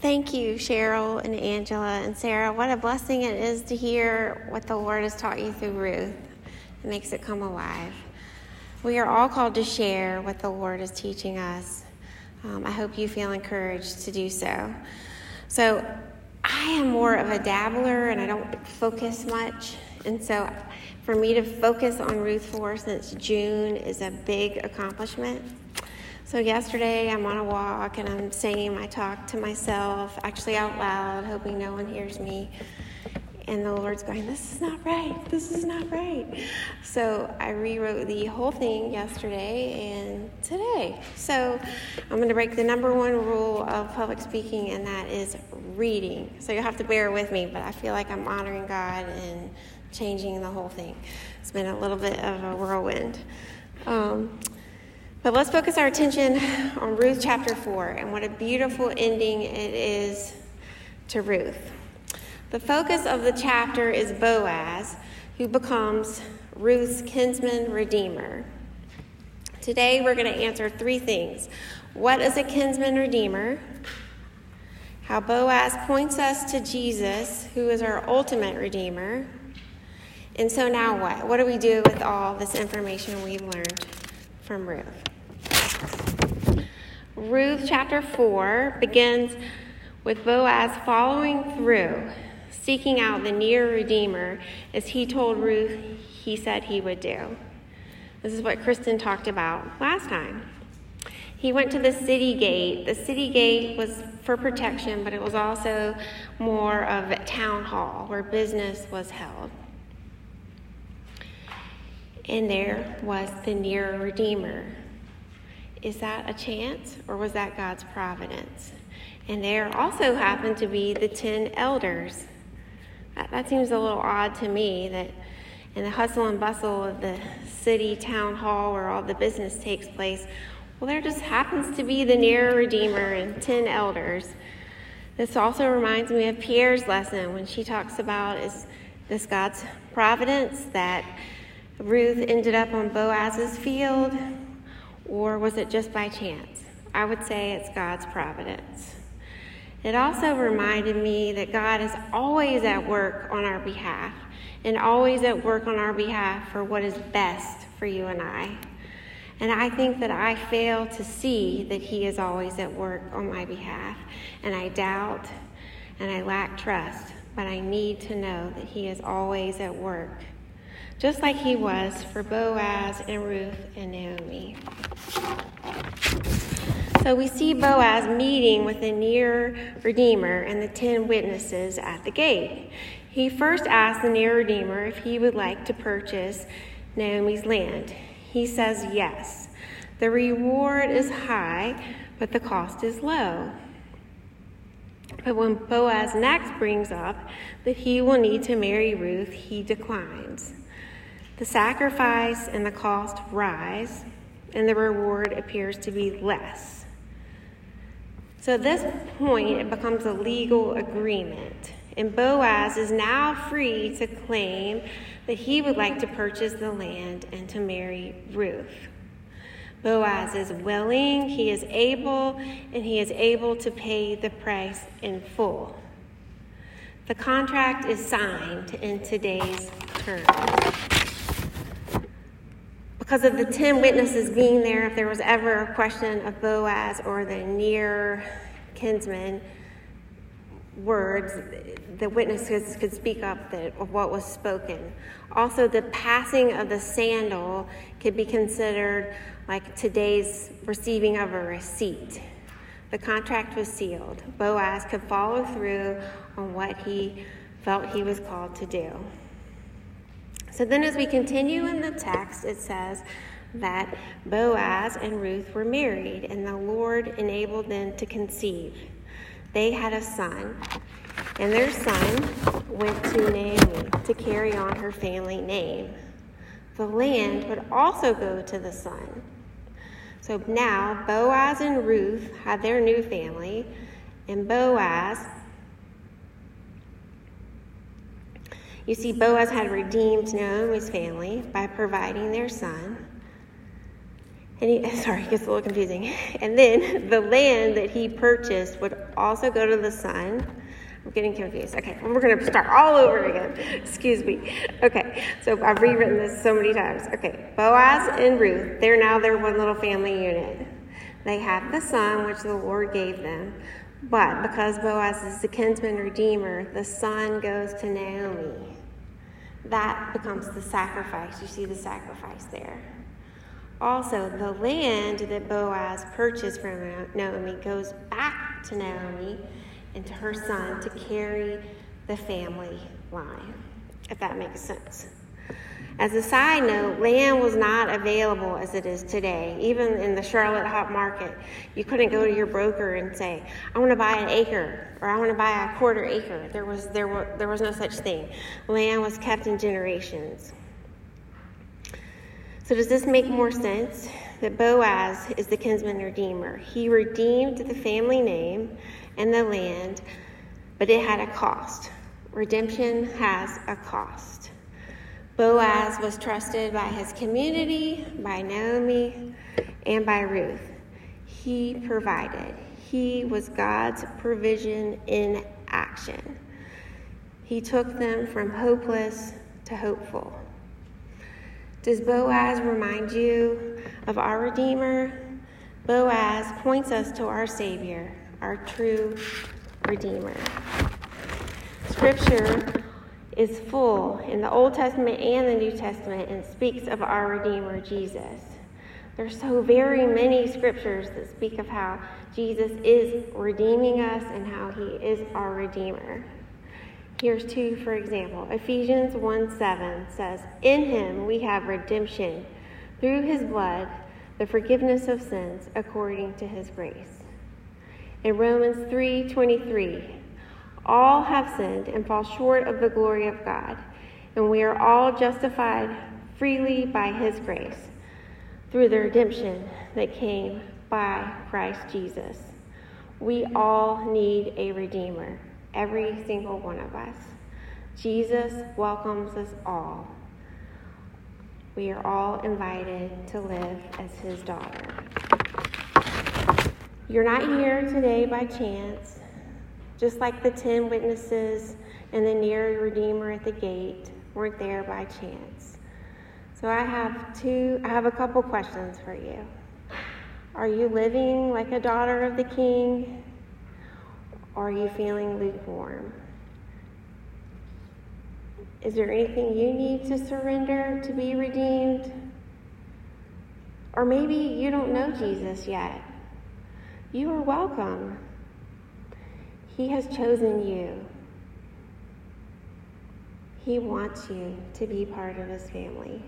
Thank you, Cheryl and Angela and Sarah. What a blessing it is to hear what the Lord has taught you through Ruth. It makes it come alive. We are all called to share what the Lord is teaching us. I hope you feel encouraged to do so. So I am more of a dabbler and I don't focus much. And so for me to focus on Ruth 4 since June is a big accomplishment. So yesterday I'm on a walk and I'm saying my talk to myself, actually out loud, hoping no one hears me. And the Lord's going, this is not right. This is not right. So I rewrote the whole thing yesterday and today. So I'm going to break the number one rule of public speaking, and that is reading. So you'll have to bear with me, but I feel like I'm honoring God and changing the whole thing. It's been a little bit of a whirlwind. But let's focus our attention on Ruth chapter 4 and what a beautiful ending it is to Ruth. The focus of the chapter is Boaz, who becomes Ruth's kinsman redeemer. Today we're going to answer three things. What is a kinsman redeemer? How Boaz points us to Jesus, who is our ultimate redeemer. And so now what? What do we do with all this information we've learned from Ruth? Ruth chapter 4 begins with Boaz following through, seeking out the near redeemer as he told Ruth he said he would do. This is what Kristen talked about last time. He went to the city gate. The city gate was for protection, but it was also more of a town hall where business was held. And there was the near redeemer. Is that a chance, or was that God's providence? And there also happened to be the 10 elders. That seems a little odd to me, that in the hustle and bustle of the city town hall where all the business takes place, well, there just happens to be the near redeemer and 10 elders. This also reminds me of Pierre's lesson when she talks about, is this God's providence that Ruth ended up on Boaz's field, or was it just by chance? I would say it's God's providence. It also reminded me that God is always at work on our behalf, and always at work on our behalf for what is best for you and I. And I think that I fail to see that he is always at work on my behalf, and I doubt and I lack trust, but I need to know that he is always at work, just like he was for Boaz and Ruth and Naomi. So we see Boaz meeting with the near redeemer and the 10 witnesses at the gate. He first asked the near redeemer if he would like to purchase Naomi's land. He says yes. The reward is high, but the cost is low. But when Boaz next brings up that he will need to marry Ruth, he declines. The sacrifice and the cost rise, and the reward appears to be less. So at this point, it becomes a legal agreement, and Boaz is now free to claim that he would like to purchase the land and to marry Ruth. Boaz is willing, he is able, and he is able to pay the price in full. The contract is signed in today's terms. Because of the 10 witnesses being there, if there was ever a question of Boaz or the near kinsman words, the witnesses could speak up of what was spoken. Also, the passing of the sandal could be considered like today's receiving of a receipt. The contract was sealed. Boaz could follow through on what he felt he was called to do. So then as we continue in the text, it says that Boaz and Ruth were married, and the Lord enabled them to conceive. They had a son, and their son went to Naomi to carry on her family name. The land would also go to the son. So now Boaz and Ruth had their new family, and Boaz, you see, Boaz had redeemed Naomi's family by providing their son. And it gets a little confusing. And then the land that he purchased would also go to the son. I'm getting confused. Okay, we're going to start all over again. Excuse me. Okay, so I've rewritten this so many times. Okay, Boaz and Ruth, they're now their one little family unit. They have the son, which the Lord gave them. But because Boaz is the kinsman redeemer, the son goes to Naomi. That becomes the sacrifice. You see the sacrifice there. Also, the land that Boaz purchased from Naomi goes back to Naomi and to her son to carry the family line, if that makes sense. As a side note, land was not available as it is today. Even in the Charlotte hot market, you couldn't go to your broker and say, I want to buy an acre, or I want to buy a quarter acre. There was no such thing. Land was kept in generations. So does this make more sense? That Boaz is the kinsman redeemer. He redeemed the family name and the land, but it had a cost. Redemption has a cost. Boaz was trusted by his community, by Naomi, and by Ruth. He provided. He was God's provision in action. He took them from hopeless to hopeful. Does Boaz remind you of our Redeemer? Boaz points us to our Savior, our true Redeemer. Scripture is full in the Old Testament and the New Testament and speaks of our Redeemer, Jesus. There's so very many scriptures that speak of how Jesus is redeeming us and how he is our Redeemer. Here's two, for example. Ephesians 1:7 says, in him we have redemption through his blood, the forgiveness of sins according to his grace. In Romans 3:23, all have sinned and fall short of the glory of God, and we are all justified freely by his grace through the redemption that came by Christ Jesus. We all need a Redeemer. Every single one of us. Jesus welcomes us all. We are all invited to live as his daughter. You're not here today by chance, just like the 10 witnesses and the near Redeemer at the gate weren't there by chance. So I have a couple questions for you. Are you living like a daughter of the King? Or are you feeling lukewarm? Is there anything you need to surrender to be redeemed? Or maybe you don't know Jesus yet. You are welcome. He has chosen you. He wants you to be part of his family.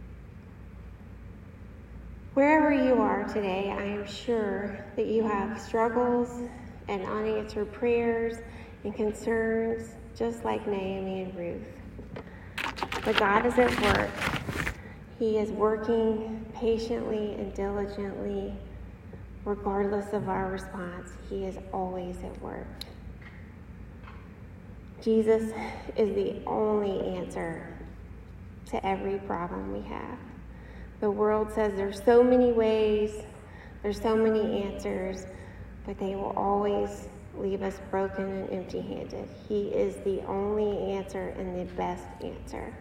Wherever you are today, I am sure that you have struggles and unanswered prayers and concerns, just like Naomi and Ruth. But God is at work. He is working patiently and diligently, regardless of our response. He is always at work. Jesus is the only answer to every problem we have. The world says there's so many ways, there's so many answers, but they will always leave us broken and empty-handed. He is the only answer and the best answer.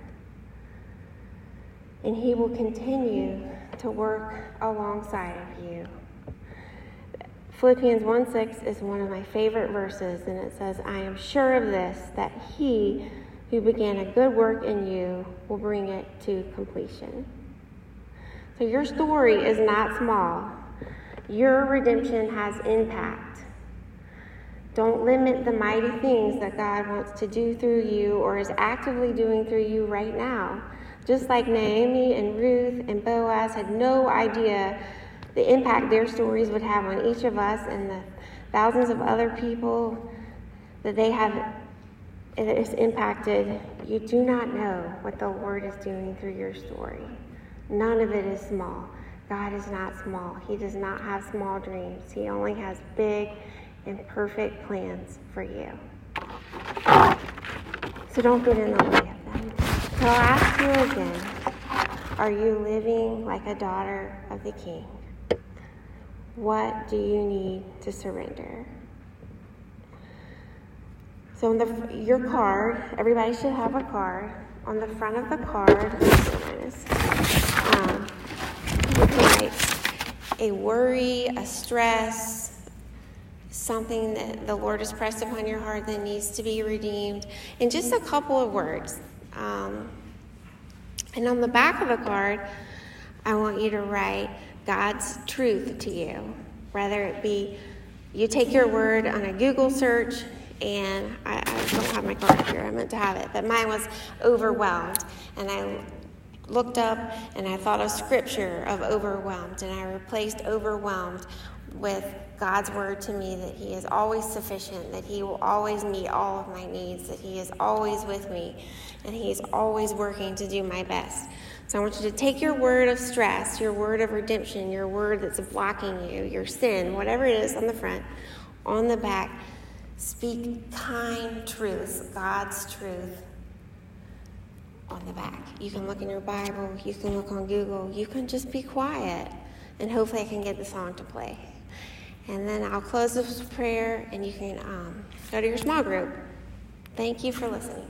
And he will continue to work alongside of you. Philippians 1:6 is one of my favorite verses, and it says, I am sure of this, that he who began a good work in you will bring it to completion. So your story is not small. Your redemption has impact. Don't limit the mighty things that God wants to do through you or is actively doing through you right now. Just like Naomi and Ruth and Boaz had no idea the impact their stories would have on each of us and the thousands of other people that it has impacted, you do not know what the Lord is doing through your story. None of it is small. God is not small. He does not have small dreams. He only has big and perfect plans for you. So don't get in the way of them. So I'll ask you again, are you living like a daughter of the King? What do you need to surrender? So on your card, everybody should have a card. On the front of the card, you can write a worry, a stress, something that the Lord has pressed upon your heart that needs to be redeemed, in just a couple of words. And on the back of the card, I want you to write God's truth to you. Whether it be you take your word on a Google search, and I don't have my card here, I meant to have it, but mine was overwhelmed. And I looked up and I thought of scripture of overwhelmed, and I replaced overwhelmed with God's word to me that he is always sufficient, that he will always meet all of my needs, that he is always with me, and he is always working to do my best. So I want you to take your word of stress, your word of redemption, your word that's blocking you, your sin, whatever it is on the front, on the back, speak kind truths, God's truth on the back. You can look in your Bible, you can look on Google, you can just be quiet, and hopefully I can get the song to play. And then I'll close this with prayer, and you can go to your small group. Thank you for listening.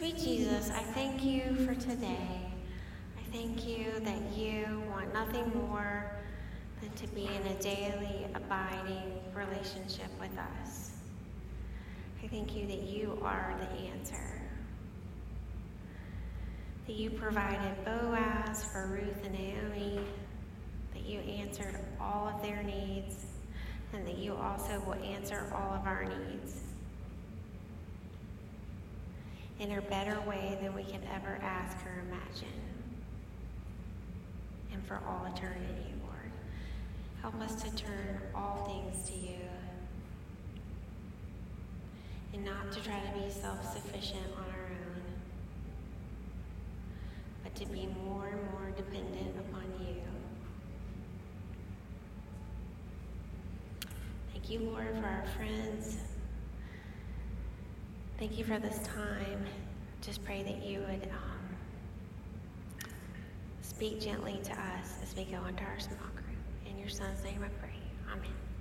Sweet Jesus, I thank you for today. I thank you that you want nothing more than to be in a daily, abiding relationship with us. I thank you that you are the answer. That you provided Boaz for Ruth and Naomi, that you answered all of their needs, and that you also will answer all of our needs in a better way than we could ever ask or imagine, and for all eternity, Lord. Help us to turn all things to you and not to try to be self-sufficient on our own, but to be more and more dependent upon you. Thank you, Lord, for our friends. Thank you for this time. Just pray that you would speak gently to us as we go into our small group. In your Son's name I pray. Amen.